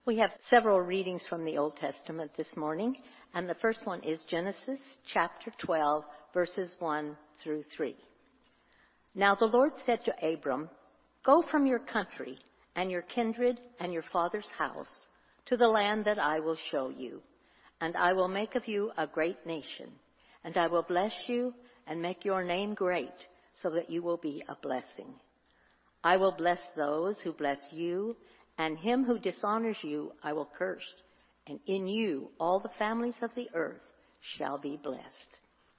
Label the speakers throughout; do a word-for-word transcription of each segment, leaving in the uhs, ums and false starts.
Speaker 1: We have several readings from the Old Testament this morning, and the first one is Genesis chapter twelve, verses one through three. Now the Lord said to Abram, "Go from your country and your kindred and your father's house to the land that I will show you, and I will make of you a great nation, and I will bless you and make your name great, so that you will be a blessing. I will bless those who bless you, and him who dishonors you I will curse, and in you all the families of the earth shall be blessed."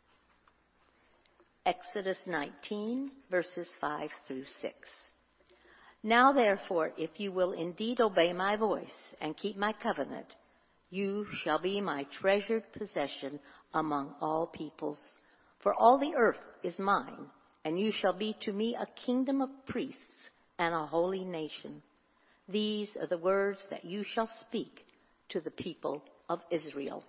Speaker 1: Exodus nineteen, verses five through six. Now therefore, if you will indeed obey my voice and keep my covenant, you shall be my treasured possession among all peoples. For all the earth is mine, and you shall be to me a kingdom of priests and a holy nation. These are the words that you shall speak to the people of Israel.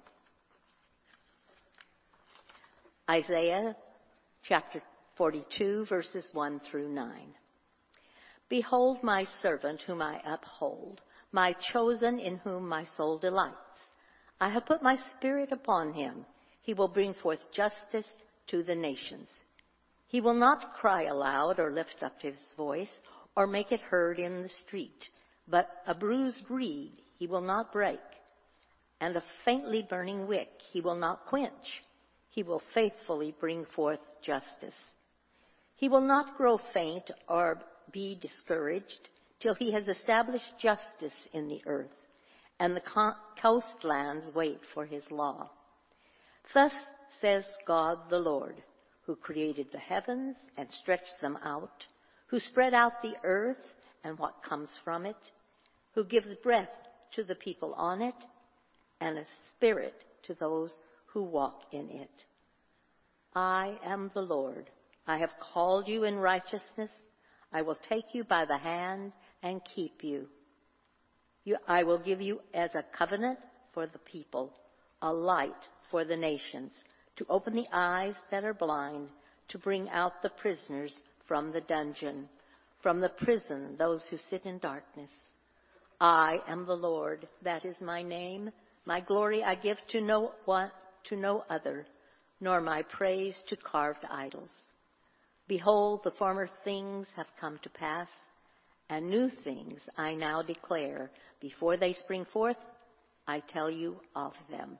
Speaker 1: Isaiah chapter forty-two, verses one through nine. Behold my servant whom I uphold, my chosen in whom my soul delights. I have put my spirit upon him. He will bring forth justice to the nations. He will not cry aloud or lift up his voice or make it heard in the street. But a bruised reed he will not break, and a faintly burning wick he will not quench. He will faithfully bring forth justice. He will not grow faint or be discouraged till he has established justice in the earth, and the coastlands wait for his law. Thus says God the Lord, who created the heavens and stretched them out, who spread out the earth and what comes from it, who gives breath to the people on it, and a spirit to those who walk in it. I am the Lord. I have called you in righteousness. I will take you by the hand and keep you. you. I will give you as a covenant for the people, a light for the nations, to open the eyes that are blind, to bring out the prisoners from the dungeon, from the prison those who sit in darkness. I am the Lord, that is my name. My glory I give to no one, to no other, nor my praise to carved idols. Behold, the former things have come to pass, and new things I now declare. Before they spring forth, I tell you of them.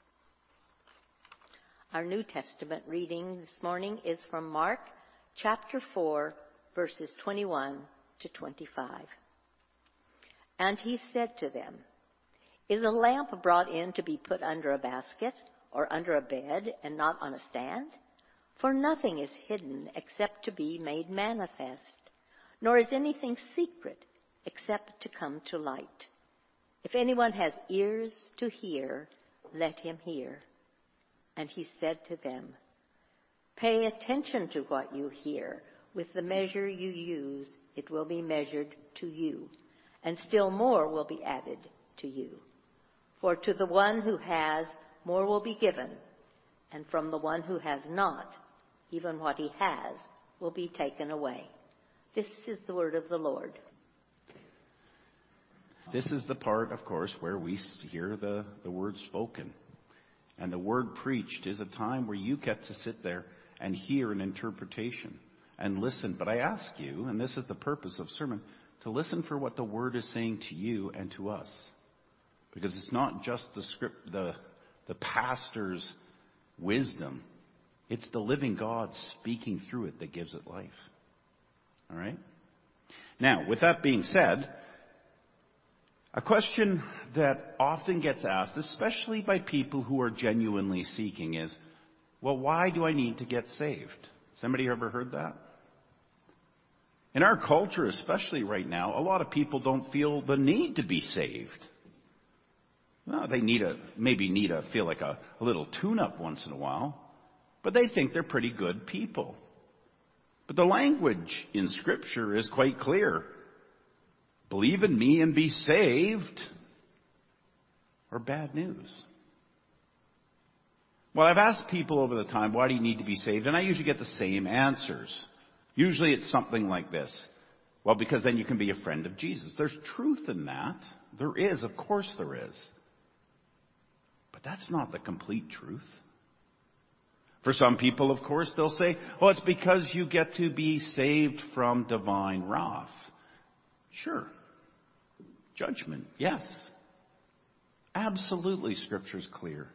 Speaker 1: Our New Testament reading this morning is from Mark chapter four, verses twenty-one to twenty-five. And he said to them, "Is a lamp brought in to be put under a basket or under a bed and not on a stand? For nothing is hidden except to be made manifest, nor is anything secret except to come to light. If anyone has ears to hear, let him hear." And he said to them, "Pay attention to what you hear. With the measure you use, it will be measured to you, and still more will be added to you. For to the one who has, more will be given, and from the one who has not, even what he has will be taken away." This is the word of the Lord.
Speaker 2: This is the part, of course, where we hear the, the word spoken. And the word preached is a time where you get to sit there and hear an interpretation and listen. But I ask you, and this is the purpose of sermon, to listen for what the word is saying to you and to us. Because it's not just the script, the, the pastor's wisdom. It's the living God speaking through it that gives it life. All right? Now, with that being said, a question that often gets asked, especially by people who are genuinely seeking, is, well, why do I need to get saved? Has anybody ever heard that? In our culture, especially right now, a lot of people don't feel the need to be saved. Well, they need a, maybe need to feel like a, a little tune-up once in a while, but they think they're pretty good people. But the language in Scripture is quite clear. Believe in me and be saved, or bad news. Well, I've asked people over the time, why do you need to be saved? And I usually get the same answers. Usually it's something like this. Well, because then you can be a friend of Jesus. There's truth in that. There is. Of course there is. But that's not the complete truth. For some people, of course, they'll say, oh, it's because you get to be saved from divine wrath. Sure. Judgment, yes. Absolutely, Scripture's clear.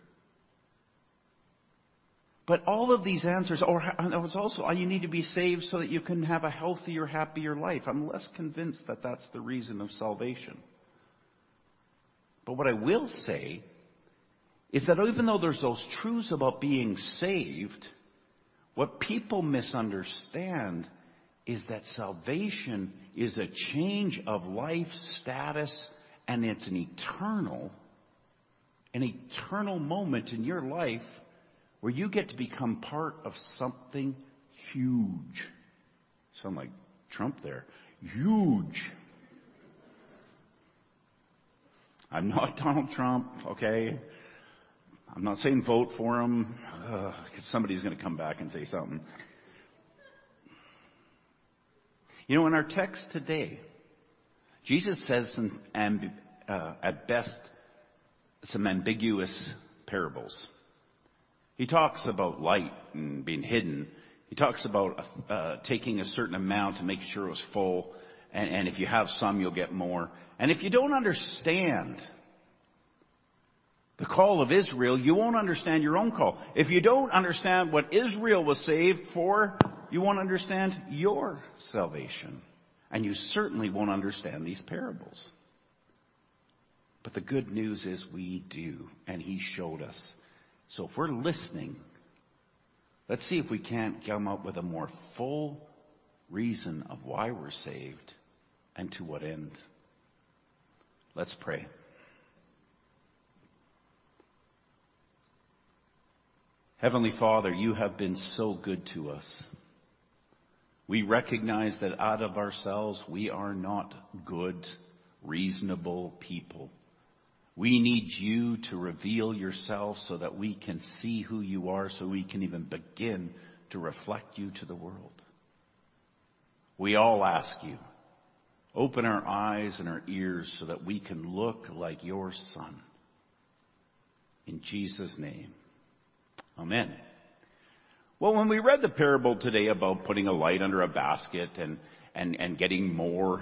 Speaker 2: But all of these answers, or it's also, you need to be saved so that you can have a healthier, happier life. I'm less convinced that that's the reason of salvation. But what I will say is that even though there's those truths about being saved, what people misunderstand is that salvation is a change of life status, and it's an eternal, an eternal moment in your life where you get to become part of something huge. Sound like Trump there. Huge. I'm not Donald Trump, okay? I'm not saying vote for him, because somebody's going to come back and say something. You know, in our text today, Jesus says some, amb- uh, at best, some ambiguous parables. He talks about light and being hidden. He talks about uh, taking a certain amount to make sure it was full. And, and if you have some, you'll get more. And if you don't understand the call of Israel, you won't understand your own call. If you don't understand what Israel was saved for, you won't understand your salvation. And you certainly won't understand these parables. But the good news is we do. And He showed us. So if we're listening, let's see if we can't come up with a more full reason of why we're saved and to what end. Let's pray. Heavenly Father, You have been so good to us. We recognize that out of ourselves, we are not good, reasonable people. We need You to reveal Yourself so that we can see who You are, so we can even begin to reflect You to the world. We all ask You, open our eyes and our ears so that we can look like Your Son. In Jesus' name, amen. Well, when we read the parable today about putting a light under a basket and, and, and getting more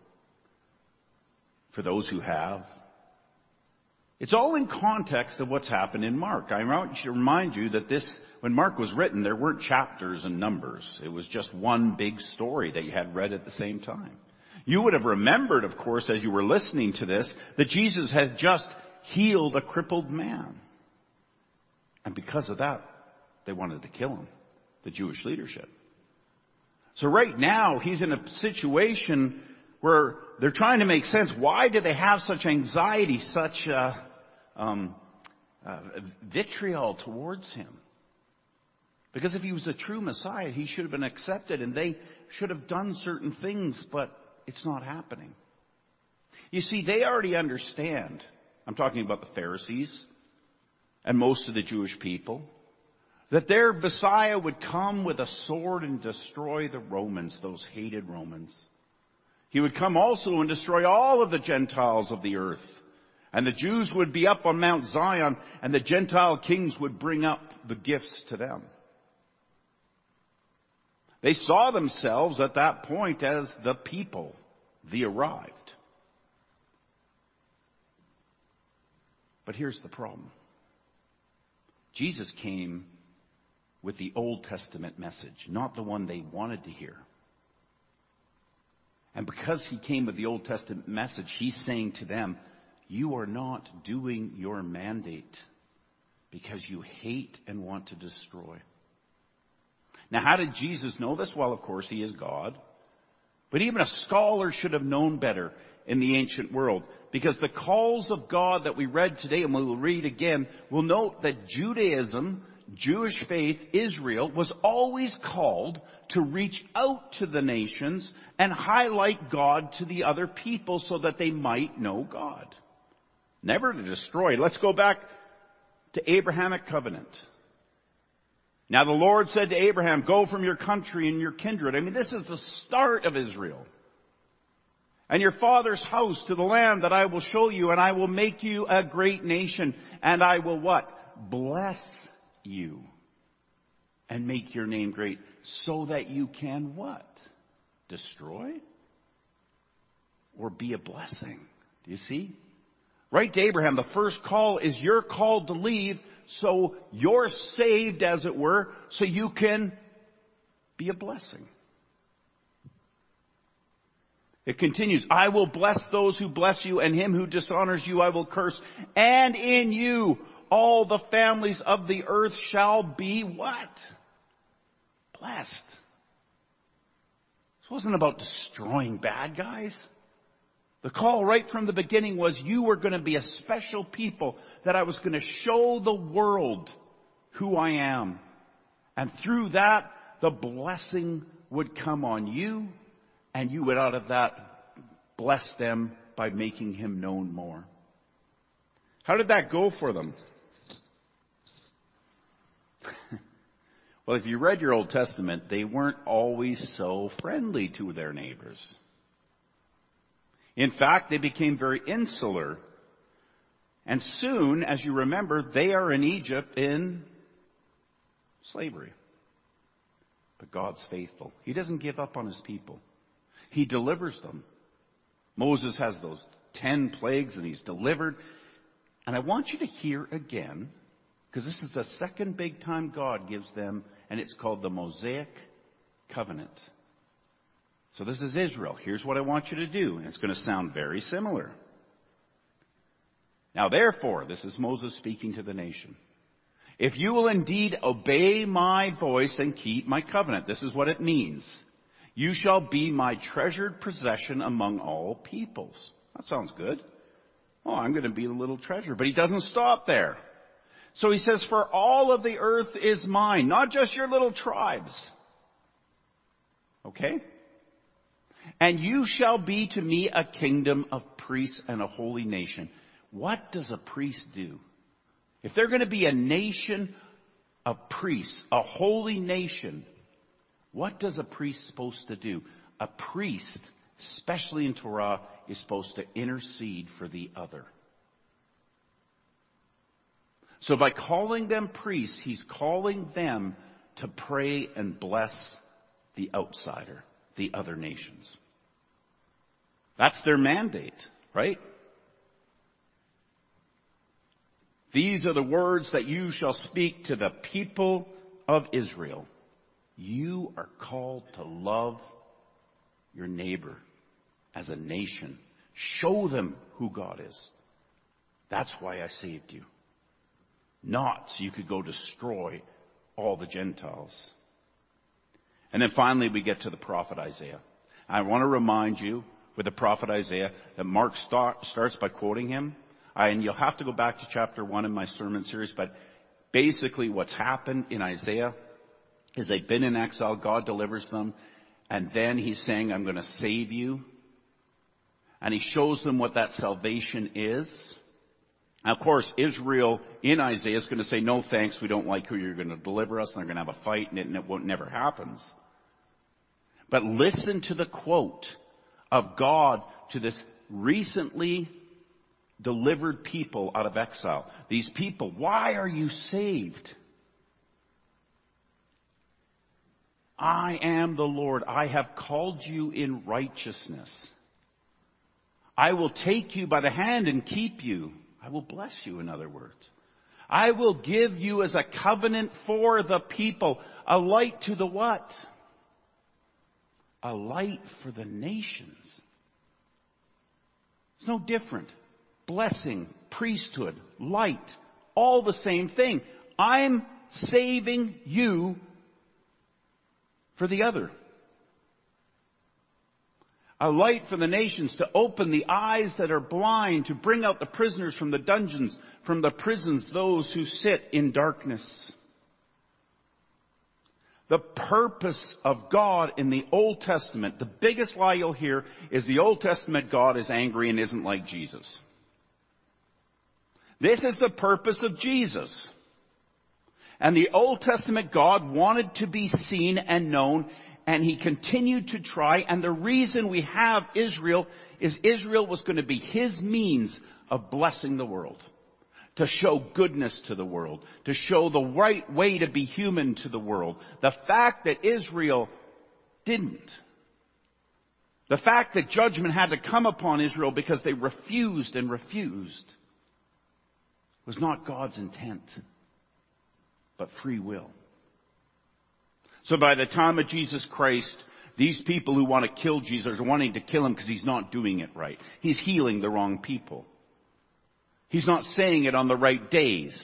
Speaker 2: for those who have, it's all in context of what's happened in Mark. I want to remind you that this, when Mark was written, there weren't chapters and numbers. It was just one big story that you had read at the same time. You would have remembered, of course, as you were listening to this, that Jesus had just healed a crippled man. And because of that, they wanted to kill him, the Jewish leadership. So right now, he's in a situation where they're trying to make sense. Why do they have such anxiety, such uh, um, uh, vitriol towards him? Because if he was a true Messiah, he should have been accepted, and they should have done certain things, but it's not happening. You see, they already understand. I'm talking about the Pharisees and most of the Jewish people, that their Messiah would come with a sword and destroy the Romans, those hated Romans. He would come also and destroy all of the Gentiles of the earth. And the Jews would be up on Mount Zion, and the Gentile kings would bring up the gifts to them. They saw themselves at that point as the people, the arrived. But here's the problem. Jesus came with the Old Testament message, not the one they wanted to hear. And because he came with the Old Testament message, he's saying to them, you are not doing your mandate because you hate and want to destroy. Now, how did Jesus know this? Well, of course, he is God. But even a scholar should have known better in the ancient world. Because the calls of God that we read today, and we will read again, will note that Judaism, Jewish faith, Israel, was always called to reach out to the nations and highlight God to the other people so that they might know God. Never to destroy. Let's go back to Abrahamic covenant. Now the Lord said to Abraham, go from your country and your kindred. I mean, this is the start of Israel. and your father's house to the land that I will show you, and I will make you a great nation, and I will what? Bless you and make your name great, so that you can what? Destroy or be a blessing. Do you see? Right to Abraham, the first call is you're called to leave, so you're saved, as it were, so you can be a blessing. It continues, I will bless those who bless you, and him who dishonors you I will curse. And in you all the families of the earth shall be what? Blessed. This wasn't about destroying bad guys. The call right from the beginning was you were going to be a special people, that I was going to show the world who I am. And through that, the blessing would come on you, and you would out of that bless them by making him known more. How did that go for them? Well, if you read your Old Testament, they weren't always so friendly to their neighbors. In fact, they became very insular. And soon, as you remember, they are in Egypt in slavery. But God's faithful. He doesn't give up on his people. He delivers them. Moses has those ten plagues and he's delivered. And I want you to hear again, because this is the second big time God gives them, and it's called the Mosaic Covenant. So this is Israel. Here's what I want you to do. And it's going to sound very similar. Now therefore, this is Moses speaking to the nation. If you will indeed obey my voice and keep my covenant, this is what it means. You shall be my treasured possession among all peoples. That sounds good. Oh, I'm going to be the little treasure. But he doesn't stop there. So he says, for all of the earth is mine, not just your little tribes. Okay? And you shall be to me a kingdom of priests and a holy nation. What does a priest do? If they're going to be a nation of priests, a holy nation, what does a priest supposed to do? A priest, especially in Torah, is supposed to intercede for the other. So by calling them priests, he's calling them to pray and bless the outsider, the other nations. That's their mandate, right? These are the words that you shall speak to the people of Israel. You are called to love your neighbor as a nation. Show them who God is. That's why I saved you. Not so you could go destroy all the Gentiles. And then finally we get to the prophet Isaiah. I want to remind you with the prophet Isaiah that Mark start, starts by quoting him. I, and you'll have to go back to chapter one in my sermon series, but basically what's happened in Isaiah is they've been in exile, God delivers them, and then he's saying, I'm going to save you. And he shows them what that salvation is. Now, of course, Israel in Isaiah is going to say, no thanks, we don't like who you're going to deliver us, and they're going to have a fight, and it, and it won't, never happens. But listen to the quote of God to this recently delivered people out of exile. These people, why are you saved? I am the Lord. I have called you in righteousness. I will take you by the hand and keep you. I will bless you, in other words. I will give you as a covenant for the people, a light to the what? A light for the nations. It's no different. Blessing, priesthood, light, all the same thing. I'm saving you for the other. A light for the nations, to open the eyes that are blind, to bring out the prisoners from the dungeons, from the prisons, those who sit in darkness. The purpose of God in the Old Testament, the biggest lie you'll hear is the Old Testament God is angry and isn't like Jesus. This is the purpose of Jesus. And the Old Testament God wanted to be seen and known and he continued to try. And the reason we have Israel is Israel was going to be his means of blessing the world, to show goodness to the world, to show the right way to be human to the world. The fact that Israel didn't, the fact that judgment had to come upon Israel because they refused and refused, was not God's intent, but free will. So by the time of Jesus Christ, these people who want to kill Jesus are wanting to kill him because he's not doing it right. He's healing the wrong people. He's not saying it on the right days.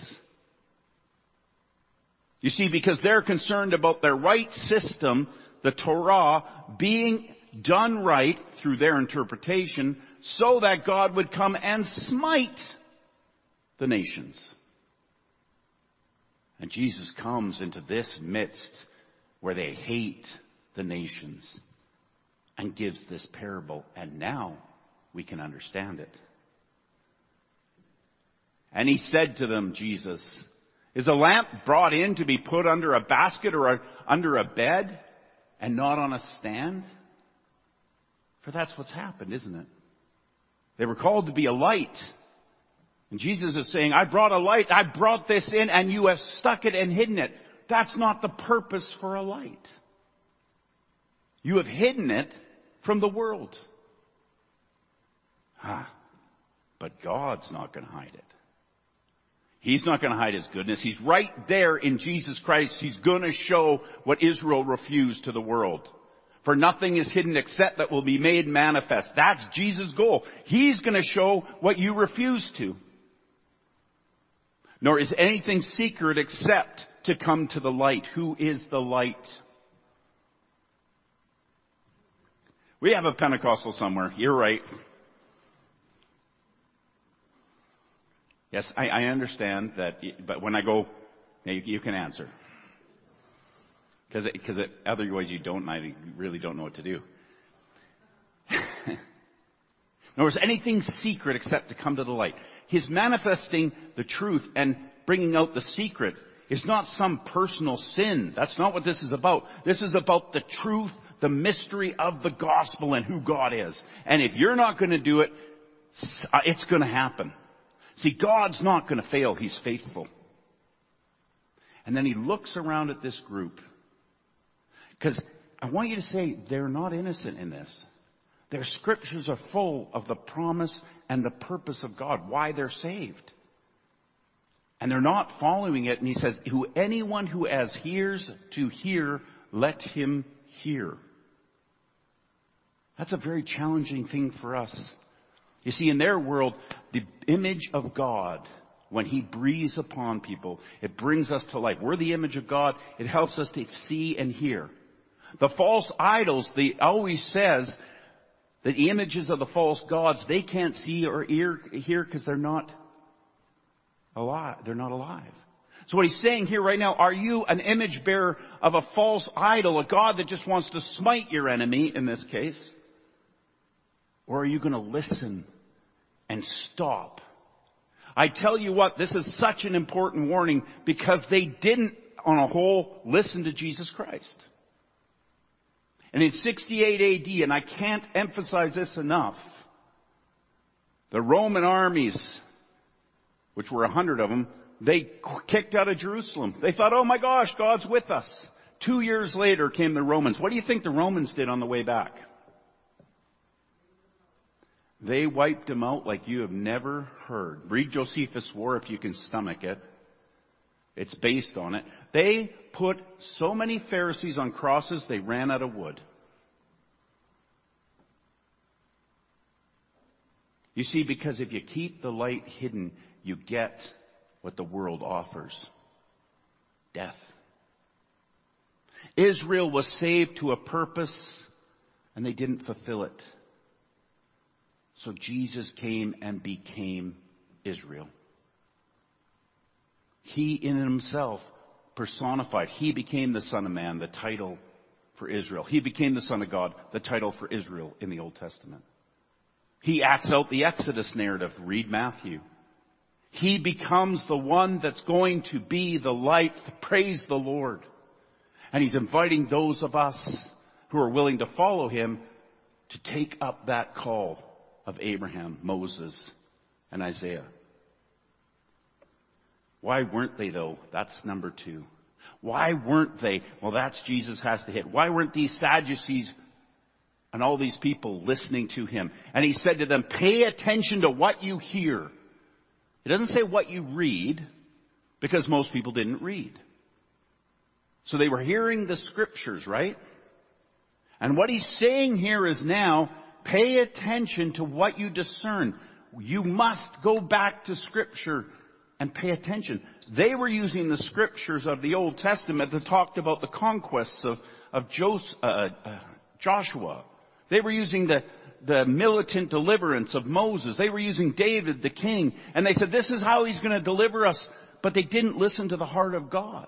Speaker 2: You see, because they're concerned about their right system, the Torah, being done right through their interpretation, so that God would come and smite the nations. And Jesus comes into this midst where they hate the nations and gives this parable. And now we can understand it. And he said to them, Jesus, is a lamp brought in to be put under a basket or a, under a bed and not on a stand? For that's what's happened, isn't it? They were called to be a light. And Jesus is saying, I brought a light, I brought this in, and you have stuck it and hidden it. That's not the purpose for a light. You have hidden it from the world. Ah, but God's not going to hide it. He's not going to hide his goodness. He's right there in Jesus Christ. He's going to show what Israel refused to the world. For nothing is hidden except that will be made manifest. That's Jesus' goal. He's going to show what you refuse to. Nor is anything secret except to come to the light. Who is the light? We have a Pentecostal somewhere. You're right. Yes, I, I understand that, but when I go, you, you can answer. Because because otherwise you don't, and I really don't know what to do. Nor is anything secret except to come to the light. His manifesting the truth and bringing out the secret is not some personal sin. That's not what this is about. This is about the truth, the mystery of the gospel and who God is. And if you're not going to do it, it's going to happen. See, God's not going to fail. He's faithful. And then he looks around at this group. Because I want you to say they're not innocent in this. Their scriptures are full of the promise and the purpose of God, why they're saved. And they're not following it. And he says, who anyone who has ears to hear, let him hear. That's a very challenging thing for us. You see, in their world, the image of God, when he breathes upon people, it brings us to life. We're the image of God. It helps us to see and hear. The false idols, they always says that the images of the false gods, they can't see or hear because they're not alive. They're not alive. So what he's saying here right now, are you an image bearer of a false idol, a God that just wants to smite your enemy in this case? Or are you going to listen and stop? I tell you what, this is such an important warning because they didn't, on a whole, listen to Jesus Christ. And in sixty-eight A D, and I can't emphasize this enough, the Roman armies, which were a hundred of them, they kicked out of Jerusalem. They thought, oh my gosh, God's with us. Two years later came the Romans. What do you think the Romans did on the way back? They wiped them out like you have never heard. Read Josephus' War if you can stomach it. It's based on it. They put so many Pharisees on crosses, they ran out of wood. You see, because if you keep the light hidden, you get what the world offers. Death. Israel was saved to a purpose, and they didn't fulfill it. So Jesus came and became Israel. He in himself personified. He became the Son of Man, the title for Israel. He became the Son of God, the title for Israel in the Old Testament. He acts out the Exodus narrative. Read Matthew. He becomes the one that's going to be the light. Praise the Lord. And he's inviting those of us who are willing to follow him to take up that call of Abraham, Moses, and Isaiah. Why weren't they, though? That's number two. Why weren't they? Well, that's Jesus has to hit. Why weren't these Sadducees and all these people listening to him? And he said to them, pay attention to what you hear. It doesn't say what you read, because most people didn't read. So they were hearing the scriptures, right? And what he's saying here is now, pay attention to what you discern. You must go back to scripture and pay attention. They were using the scriptures of the Old Testament that talked about the conquests of, of Joseph, uh, uh, Joshua. They were using the, the militant deliverance of Moses. They were using David, the king. And they said, this is how he's going to deliver us. But they didn't listen to the heart of God.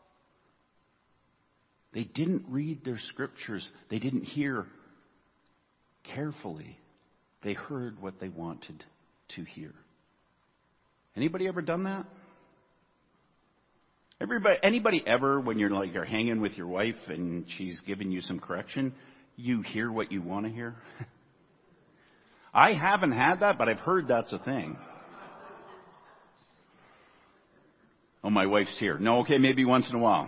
Speaker 2: They didn't read their scriptures. They didn't hear carefully. They heard what they wanted to hear. Anybody ever done that? Everybody, anybody ever, when you're like you're hanging with your wife and she's giving you some correction, you hear what you want to hear? I haven't had that, but I've heard that's a thing. Oh, my wife's here. No, okay, maybe once in a while.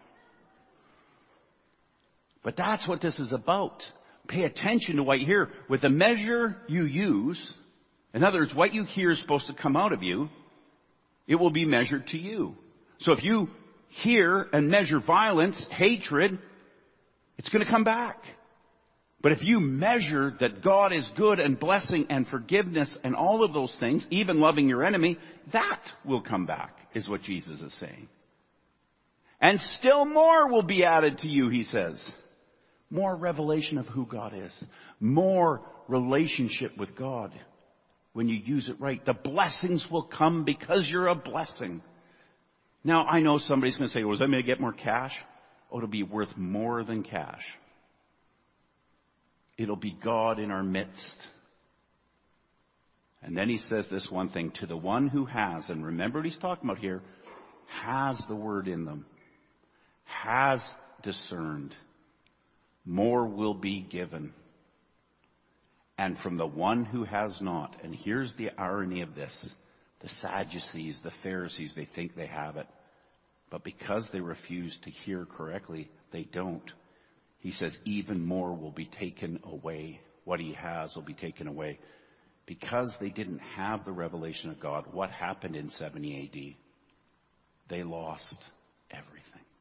Speaker 2: But that's what this is about. Pay attention to what you hear. With the measure you use, in other words, what you hear is supposed to come out of you, it will be measured to you. So if you hear and measure violence, hatred, it's going to come back. But if you measure that God is good and blessing and forgiveness and all of those things, even loving your enemy, that will come back, is what Jesus is saying. And still more will be added to you, he says. More revelation of who God is. More relationship with God when you use it right. The blessings will come because you're a blessing. Now, I know somebody's going to say, well, does that mean I get more cash? Oh, it'll be worth more than cash. It'll be God in our midst. And then he says this one thing, to the one who has, and remember what he's talking about here, has the word in them, has discerned, more will be given. And from the one who has not, and here's the irony of this, the Sadducees, the Pharisees, they think they have it. But because they refuse to hear correctly, they don't. He says even more will be taken away. What he has will be taken away. Because they didn't have the revelation of God, what happened in seventy A D? They lost everything.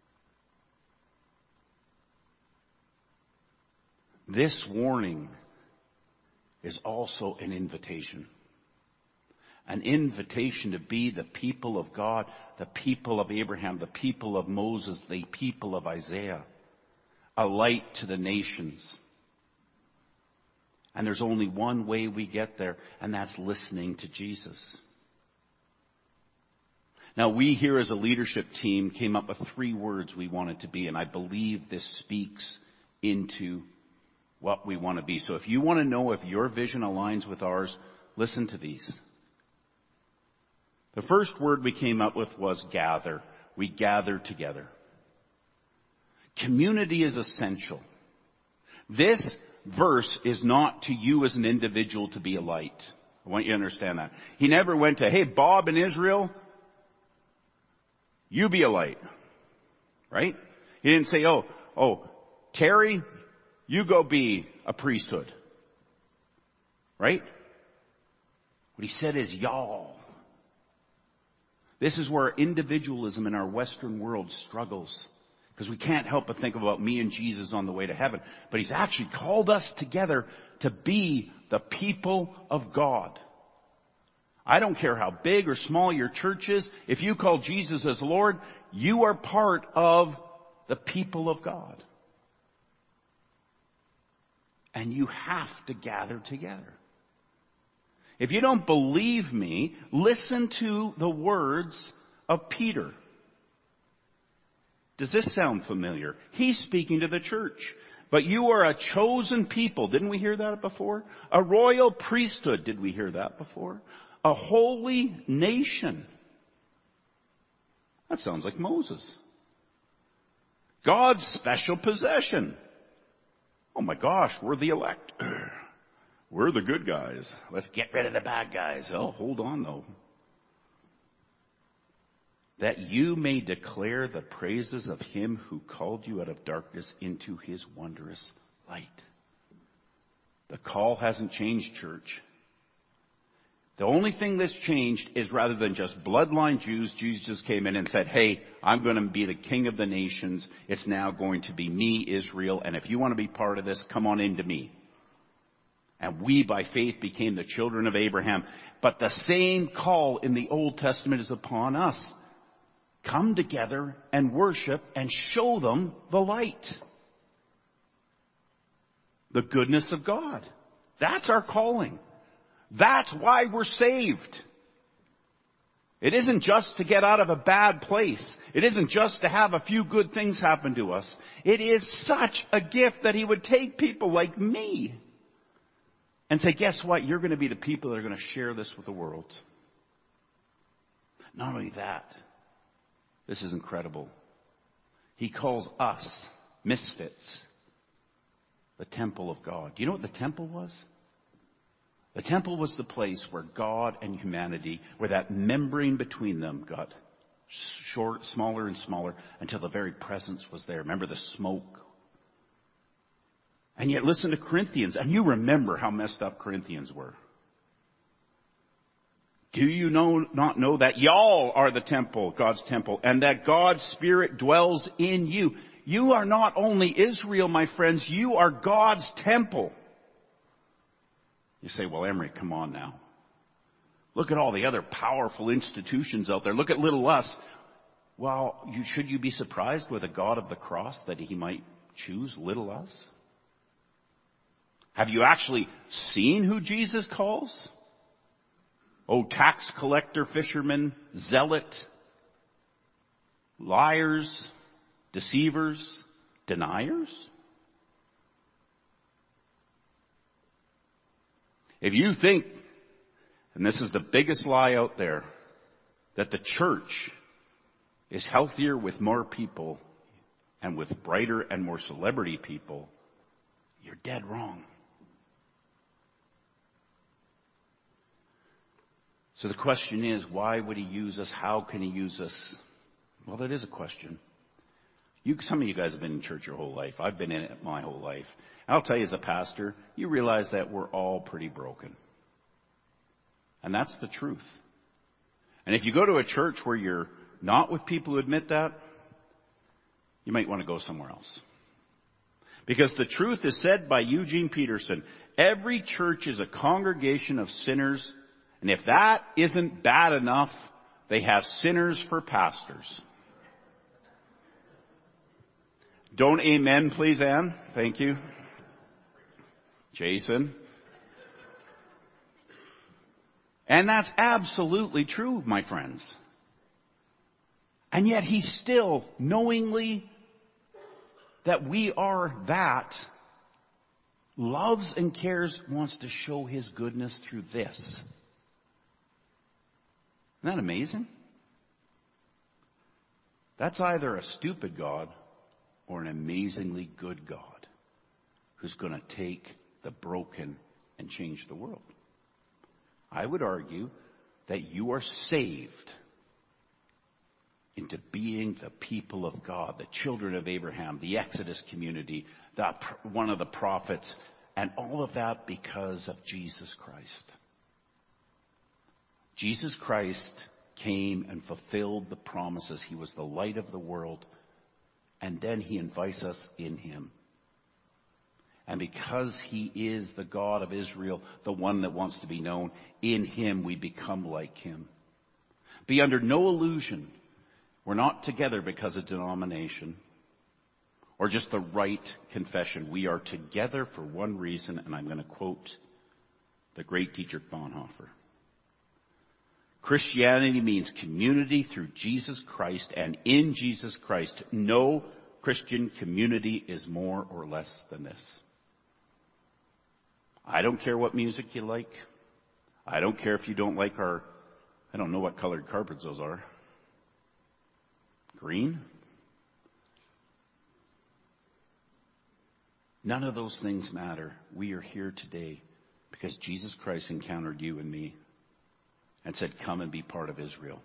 Speaker 2: This warning is also an invitation. An invitation to be the people of God, the people of Abraham, the people of Moses, the people of Isaiah. A light to the nations. And there's only one way we get there, and that's listening to Jesus. Now, we here as a leadership team came up with three words we wanted to be, and I believe this speaks into what we want to be. So if you want to know if your vision aligns with ours, listen to these. The first word we came up with was gather. We gather together. Community is essential. This verse is not to you as an individual to be a light. I want you to understand that. He never went to, hey, Bob in Israel, you be a light. Right? He didn't say, oh, oh, Terry, you go be a priesthood. Right? What he said is y'all. This is where individualism in our Western world struggles. Because we can't help but think about me and Jesus on the way to heaven. But he's actually called us together to be the people of God. I don't care how big or small your church is. If you call Jesus as Lord, you are part of the people of God. And you have to gather together. If you don't believe me, listen to the words of Peter. Does this sound familiar? He's speaking to the church. But you are a chosen people. Didn't we hear that before? A royal priesthood. Did we hear that before? A holy nation. That sounds like Moses. God's special possession. Oh my gosh, we're the elect. We're the good guys. Let's get rid of the bad guys. Oh, hold on though. That you may declare the praises of him who called you out of darkness into his wondrous light. The call hasn't changed, church. The only thing that's changed is rather than just bloodline Jews, Jesus came in and said, hey, I'm going to be the king of the nations. It's now going to be me, Israel. And if you want to be part of this, come on into me. And we, by faith, became the children of Abraham. But the same call in the Old Testament is upon us. Come together and worship and show them the light. The goodness of God. That's our calling. That's why we're saved. It isn't just to get out of a bad place. It isn't just to have a few good things happen to us. It is such a gift that he would take people like me and say, guess what? You're going to be the people that are going to share this with the world. Not only that, this is incredible. He calls us misfits the temple of God. Do you know what the temple was? The temple was the place where God and humanity, where that membrane between them got short, smaller and smaller until the very presence was there. Remember the smoke? And yet listen to Corinthians, and you remember how messed up Corinthians were. Do you know, not know that y'all are the temple, God's temple, and that God's Spirit dwells in you? You are not only Israel, my friends, you are God's temple. You say, well, Emery, come on now. Look at all the other powerful institutions out there. Look at little us. Well, you, should you be surprised with a God of the cross that he might choose little us? Have you actually seen who Jesus calls? Oh, tax collector, fisherman, zealot, liars, deceivers, deniers? If you think, and this is the biggest lie out there, that the church is healthier with more people and with brighter and more celebrity people, you're dead wrong. So the question is, why would he use us? How can he use us? Well, that is a question. You, some of you guys have been in church your whole life. I've been in it my whole life. I'll tell you as a pastor, you realize that we're all pretty broken. And that's the truth. And if you go to a church where you're not with people who admit that, you might want to go somewhere else. Because the truth is said by Eugene Peterson, every church is a congregation of sinners, and if that isn't bad enough, they have sinners for pastors. Don't amen, please, Ann. Thank you. Jason. And that's absolutely true, my friends. And yet he still, knowingly that we are that, loves and cares, wants to show his goodness through this. Isn't that amazing? That's either a stupid God or an amazingly good God who's going to take the broken and change the world. I would argue that you are saved into being the people of God, the children of Abraham, the Exodus community, the, one of the prophets, and all of that because of Jesus Christ. Jesus Christ came and fulfilled the promises. He was the light of the world, and then he invites us in him. And because he is the God of Israel, the one that wants to be known, in him we become like him. Be under no illusion. We're not together because of denomination or just the right confession. We are together for one reason, and I'm going to quote the great Dietrich Bonhoeffer. Christianity means community through Jesus Christ, and in Jesus Christ, no Christian community is more or less than this. I don't care what music you like. I don't care if you don't like our, I don't know what colored carpets those are. Green? None of those things matter. We are here today because Jesus Christ encountered you and me and said, come and be part of Israel.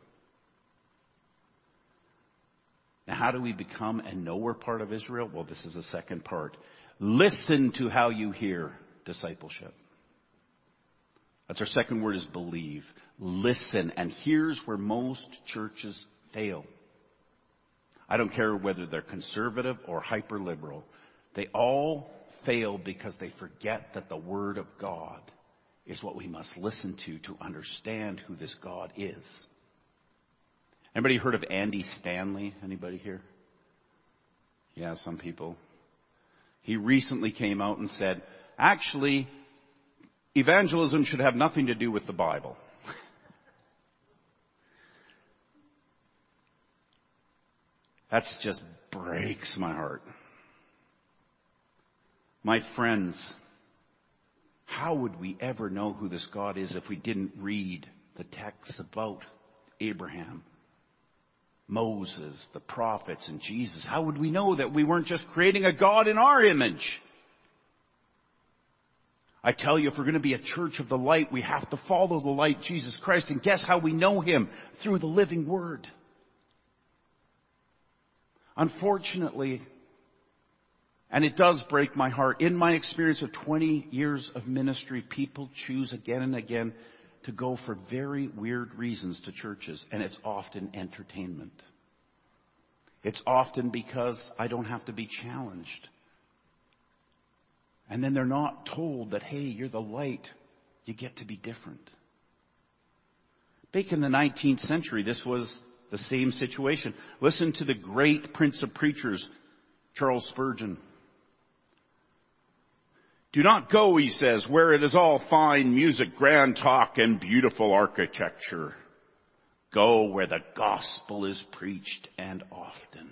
Speaker 2: Now, how do we become and know we're part of Israel? Well, this is the second part. Listen to how you hear discipleship. That's our second word, is believe. Listen. And here's where most churches fail. I don't care whether they're conservative or hyper-liberal. They all fail because they forget that the Word of God is what we must listen to to understand who this God is. Anybody heard of Andy Stanley? Anybody here? Yeah, some people. He recently came out and said, actually, evangelism should have nothing to do with the Bible. That just breaks my heart. My friends, how would we ever know who this God is if we didn't read the texts about Abraham, Moses, the prophets, and Jesus? How would we know that we weren't just creating a God in our image? I tell you, if we're going to be a church of the light, we have to follow the light, Jesus Christ. And guess how we know Him? Through the living Word. Unfortunately, and it does break my heart, in my experience of twenty years of ministry, people choose again and again to go for very weird reasons to churches. And it's often entertainment. It's often because I don't have to be challenged. And then they're not told that, hey, you're the light. You get to be different. Back in the nineteenth century, this was the same situation. Listen to the great Prince of Preachers, Charles Spurgeon. Do not go, he says, where it is all fine music, grand talk, and beautiful architecture. Go where the gospel is preached, and often.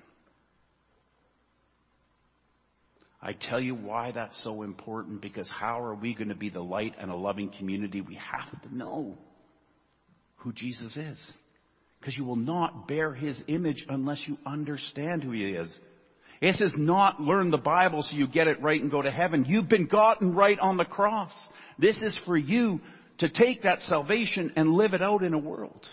Speaker 2: I tell you why that's so important, because how are we going to be the light and a loving community? We have to know who Jesus is. Because you will not bear His image unless you understand who He is. It says not learn the Bible so you get it right and go to heaven. You've been gotten right on the cross. This is for you to take that salvation and live it out in a world.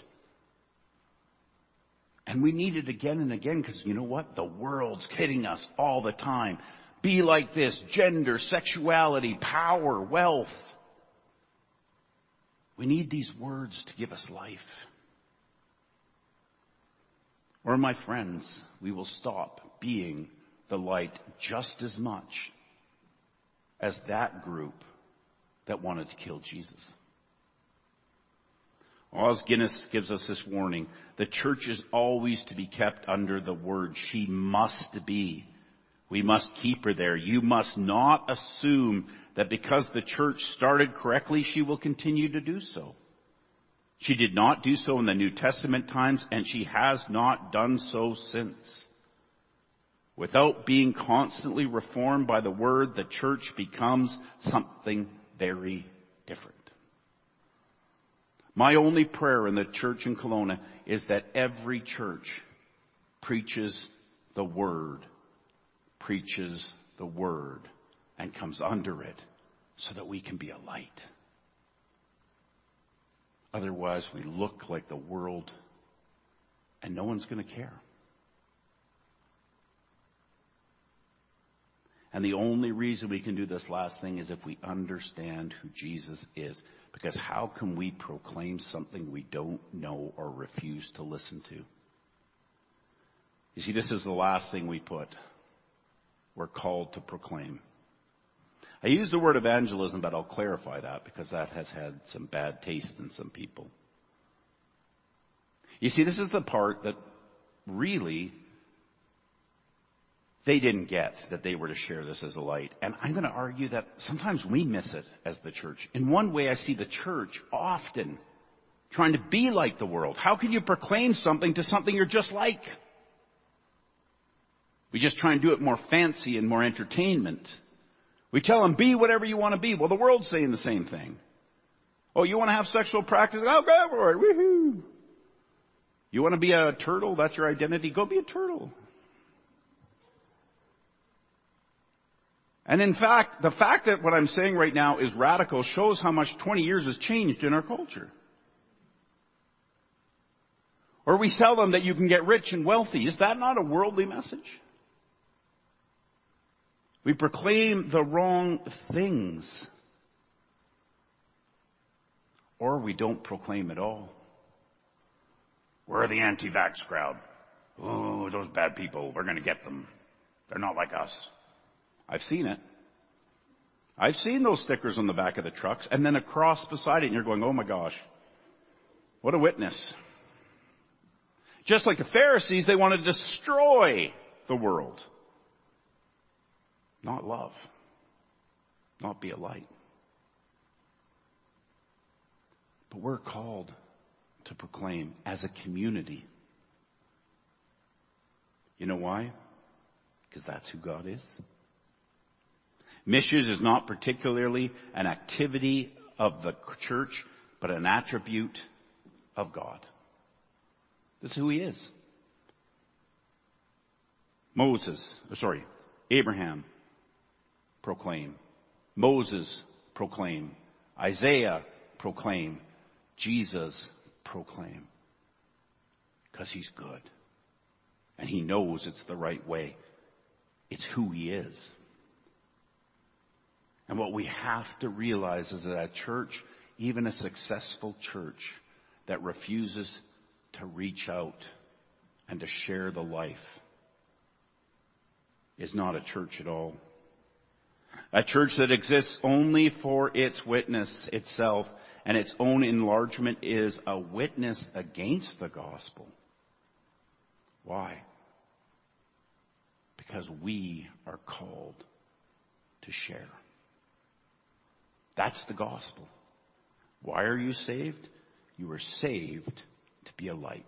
Speaker 2: And we need it again and again because you know what? The world's hitting us all the time. Be like this, gender, sexuality, power, wealth. We need these words to give us life. Or my friends, we will stop being the light just as much as that group that wanted to kill Jesus. Os Guinness gives us this warning. The church is always to be kept under the word. She must be. We must keep her there. You must not assume that because the church started correctly, she will continue to do so. She did not do so in the New Testament times, and she has not done so since. Without being constantly reformed by the Word, the church becomes something very different. My only prayer in the church in Kelowna is that every church preaches the Word, preaches the Word, and comes under it so that we can be a light. Otherwise, we look like the world, and no one's going to care. And the only reason we can do this last thing is if we understand who Jesus is. Because how can we proclaim something we don't know or refuse to listen to? You see, this is the last thing we put. We're called to proclaim. I use the word evangelism, but I'll clarify that because that has had some bad taste in some people. You see, this is the part that really they didn't get, that they were to share this as a light. And I'm going to argue that sometimes we miss it as the church. In one way, I see the church often trying to be like the world. How can you proclaim something to something you're just like? We just try and do it more fancy and more entertainment. We tell them, be whatever you want to be. Well, the world's saying the same thing. Oh, you want to have sexual practice? Oh, go for it. Woohoo. You want to be a turtle? That's your identity? Go be a turtle. And in fact, the fact that what I'm saying right now is radical shows how much twenty years has changed in our culture. Or we tell them that you can get rich and wealthy. Is that not a worldly message? We proclaim the wrong things. Or we don't proclaim at all. We're the anti-vax crowd. Oh, those bad people, we're going to get them. They're not like us. I've seen it. I've seen those stickers on the back of the trucks, and then a cross beside it, and you're going, oh my gosh, what a witness. Just like the Pharisees, they want to destroy the world. Not love. Not be a light. But we're called to proclaim as a community. You know why? Because that's who God is. Missions is not particularly an activity of the church, but an attribute of God. This is who He is. Moses, sorry, Abraham, proclaim. Moses, proclaim. Isaiah, proclaim. Jesus, proclaim. Because He's good. And He knows it's the right way. It's who He is. And what we have to realize is that a church, even a successful church that refuses to reach out and to share the life, is not a church at all. A church that exists only for its witness itself and its own enlargement is a witness against the gospel. Why? Because we are called to share. That's the gospel. Why are you saved? You were saved to be a light.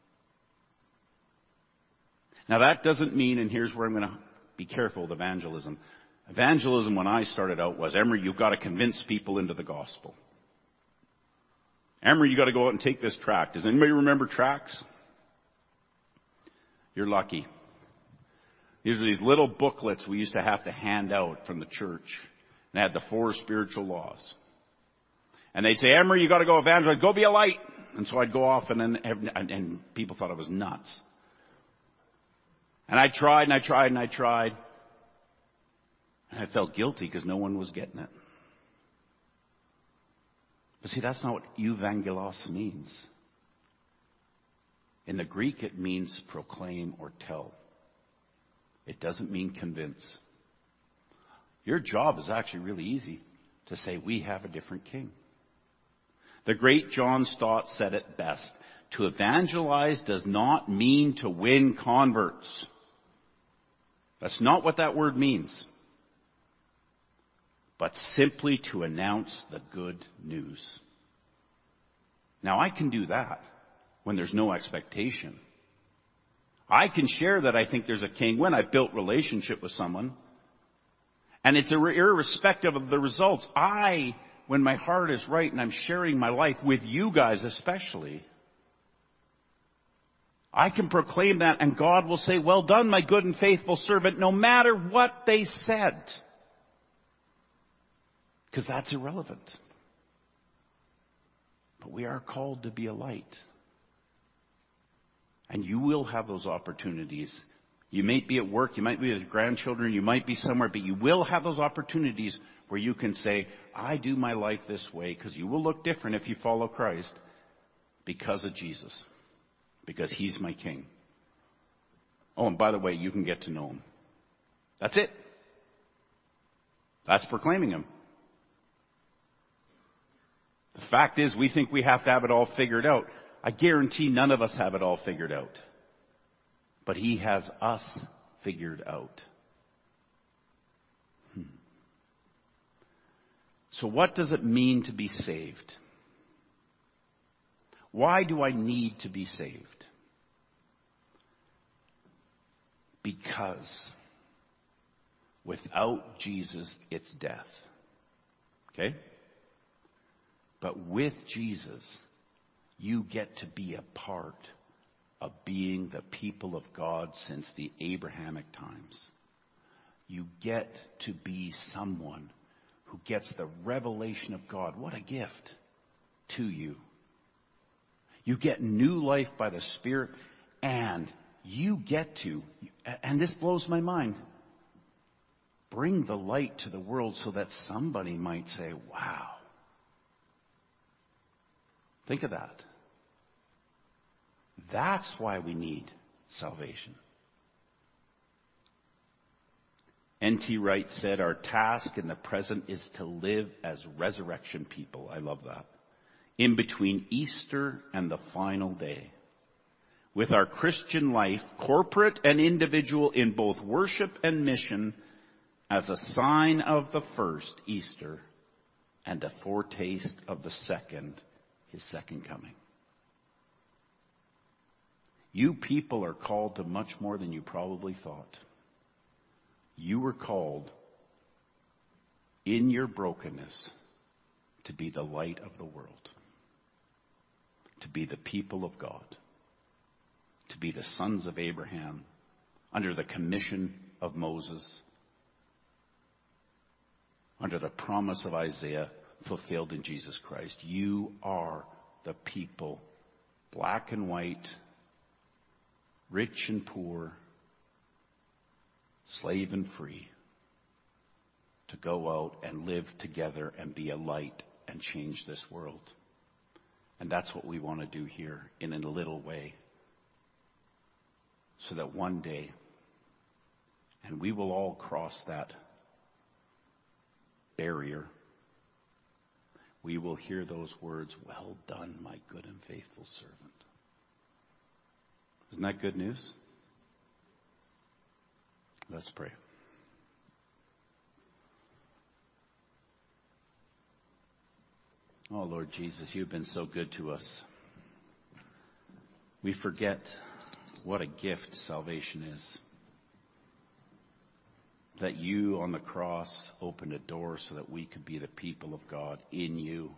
Speaker 2: Now that doesn't mean, and here's where I'm going to be careful with evangelism. Evangelism when I started out was, Emery, you've got to convince people into the gospel. Emery, you've got to go out and take this tract. Does anybody remember tracts? You're lucky. These are these little booklets we used to have to hand out from the church. And they had the four spiritual laws. And they'd say, Emery, you got to go evangelize. Go be a light. And so I'd go off and, and, and people thought I was nuts. And I tried and I tried and I tried. And I felt guilty because no one was getting it. But see, that's not what evangelos means. In the Greek, it means proclaim or tell. It doesn't mean convince. Your job is actually really easy to say, we have a different king. The great John Stott said it best. To evangelize does not mean to win converts. That's not what that word means. But simply to announce the good news. Now I can do that when there's no expectation. I can share that I think there's a king when I've built relationship with someone. And it's irrespective of the results. I, when my heart is right and I'm sharing my life with you guys especially, I can proclaim that and God will say, well done, my good and faithful servant, no matter what they said. Because that's irrelevant. But we are called to be a light. And you will have those opportunities. You might be at work, you might be with your grandchildren, you might be somewhere, but you will have those opportunities where you can say, I do my life this way, because you will look different if you follow Christ because of Jesus. Because He's my King. Oh, and by the way, you can get to know Him. That's it. That's proclaiming Him. The fact is, we think we have to have it all figured out. I guarantee none of us have it all figured out. But He has us figured out. Hmm. So what does it mean to be saved? Why do I need to be saved? Because without Jesus, it's death. Okay? But with Jesus, you get to be a part of being the people of God since the Abrahamic times. You get to be someone who gets the revelation of God. What a gift to you. You get new life by the Spirit, and you get to, and this blows my mind, bring the light to the world so that somebody might say, wow. Think of that. That's why we need salvation. N T Wright said, our task in the present is to live as resurrection people. I love that. In between Easter and the final day. With our Christian life, corporate and individual, in both worship and mission, as a sign of the first Easter and a foretaste of the second, his second coming. You people are called to much more than you probably thought. You were called in your brokenness to be the light of the world, to be the people of God, to be the sons of Abraham under the commission of Moses, under the promise of Isaiah fulfilled in Jesus Christ. You are the people, black and white, rich and poor, slave and free, to go out and live together and be a light and change this world. And that's what we want to do here in a little way. So that one day, and we will all cross that barrier, we will hear those words, well done, my good and faithful servant. Isn't that good news? Let's pray. Oh, Lord Jesus, you've been so good to us. We forget what a gift salvation is. That you on the cross opened a door so that we could be the people of God in you.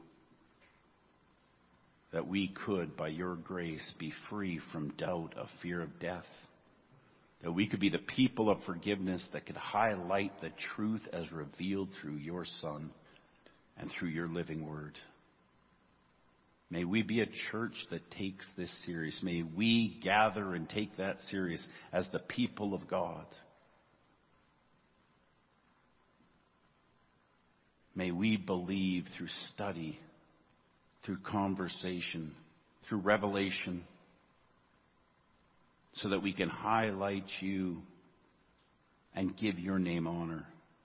Speaker 2: That we could, by your grace, be free from doubt, of fear of death. That we could be the people of forgiveness that could highlight the truth as revealed through your Son and through your living word. May we be a church that takes this serious. May we gather and take that serious as the people of God. May we believe through study, through conversation, through revelation, so that we can highlight you and give your name honor.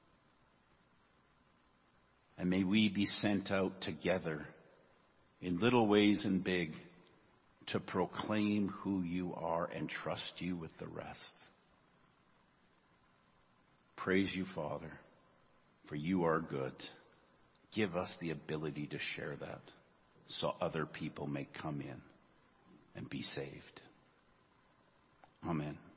Speaker 2: And may we be sent out together in little ways and big to proclaim who you are and trust you with the rest. Praise you, Father, for you are good. Give us the ability to share that so other people may come in and be saved. Amen.